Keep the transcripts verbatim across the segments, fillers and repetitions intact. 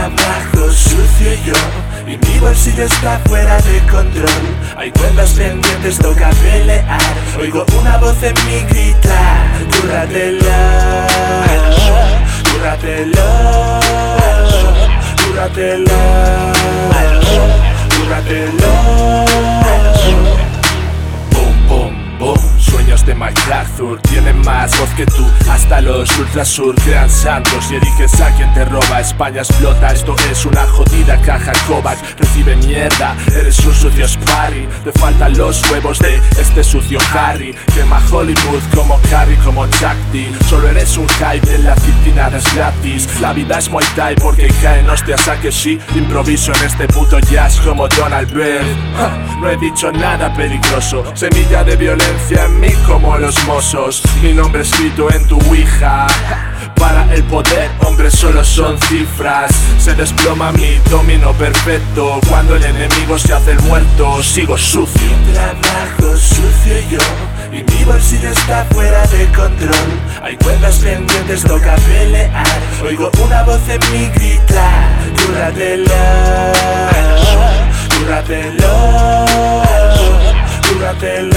trabajo sucio yo y mi bolsillo está fuera de control. Hay cuentas pendientes, toca pelear. Oigo una voz en mi gritar: cúrratelo, cúrratelo, cúrratelo, cúrratelo. Boom, boom, boom. Sueños de Mike Arthur tienen más voz que tú. Hasta los ultrasur crean santos y eliges a quien te roba. España explota, esto es una jodida caja Kovacs. Recibe mierda, eres un sucio Sparry. Te faltan los huevos de este sucio Harry. Quema Hollywood como Carrie, como Chuck D. Solo eres un hype, en la city nada es gratis. La vida es Muay Thai porque caen hostias a que sí. Improviso en este puto jazz como Donald Byrd. Ja, no he dicho nada peligroso. Semilla de violencia en mí como los mozos. Mi nombre escrito en tu ouija. Para el poder, hombres solo son cifras. Se desploma mi dominio perfecto. Cuando el enemigo se hace el muerto, sigo sucio. Trabajo sucio yo y mi bolsillo está fuera de control. Hay cuentas pendientes, toca pelear. Oigo una voz en mi gritar: cúrratelo, cúrratelo, cúrratelo,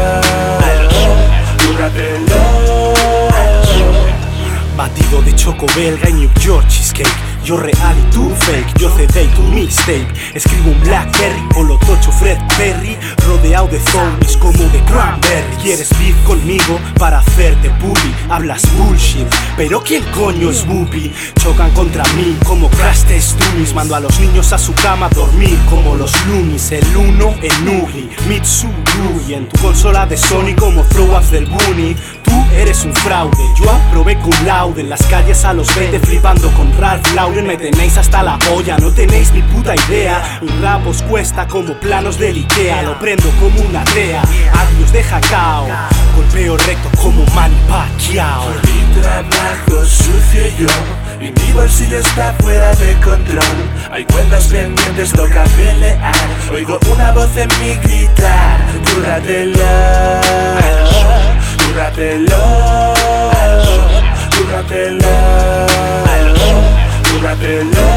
cúrratelo. Batido de choco belga y New York cheesecake. Yo real y tú fake, yo C D y tu mixtape. Escribo un Blackberry con lo tocho Fred Perry, rodeado de zombies como de Cranberry. Quieres beef conmigo para hacerte bully. Hablas bullshit, pero ¿quién coño es Whoopi? Chocan contra mí como Crash Test Dummies. Mando a los niños a su cama a dormir como los Loonies. El uno en Nugi, Mitsu y en tu consola de Sony como Throw-Ups del Bunny. Tú eres un fraude, yo aprobé cum laude. En las calles a los veinte flipando con Ralph Lauren. Me tenéis hasta la polla, no tenéis ni puta idea. Un rap os cuesta como planos del Ikea. Lo prendo como una tea, adiós de jacao. Golpeo recto como Manny Pacquiao. Mi trabajo sucio yo y mi bolsillo está fuera de control. Hay cuentas pendientes, toca pelear. Oigo una voz en mi gritar: cúrratelo, cúrratelo, cúrratelo, cúrratelo.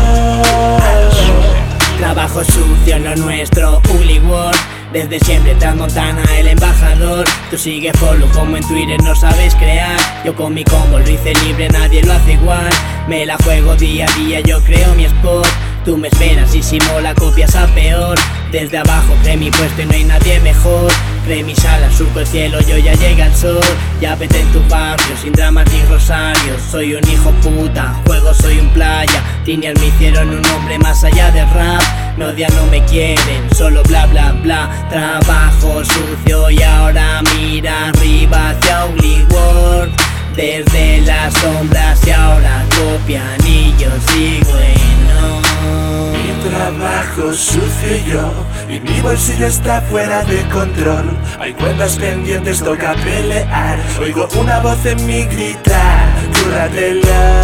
Trabajo sucio, lo nuestro, Uli World. Desde siempre Transmontana, el embajador. Tú sigues follow como en Twitter, no sabes crear. Yo con mi combo lo hice libre, nadie lo hace igual. Me la juego día a día, yo creo mi spot. Tú me esperas y si mola copias a peor. Desde abajo cree mi puesto y no hay nadie mejor. Cree mis alas, surco el cielo, yo ya llega el sol. Ya vete en tu barrio, sin dramas ni rosarios. Soy un hijo puta, juego soy un playa. Lineal me hicieron un hombre más allá del rap. Me odian, no me quieren, solo bla bla bla. Trabajo sucio y ahora mira arriba hacia Ugly World. Desde las sombras y ahora copian y yo sigo en no. Mi trabajo sucio yo y mi bolsillo está fuera de control. Hay cuentas pendientes, toca pelear. Oigo una voz en mi gritar: cúrratelo,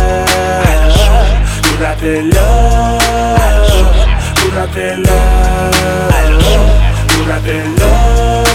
cúrratelo, cúrratelo, cúrratelo.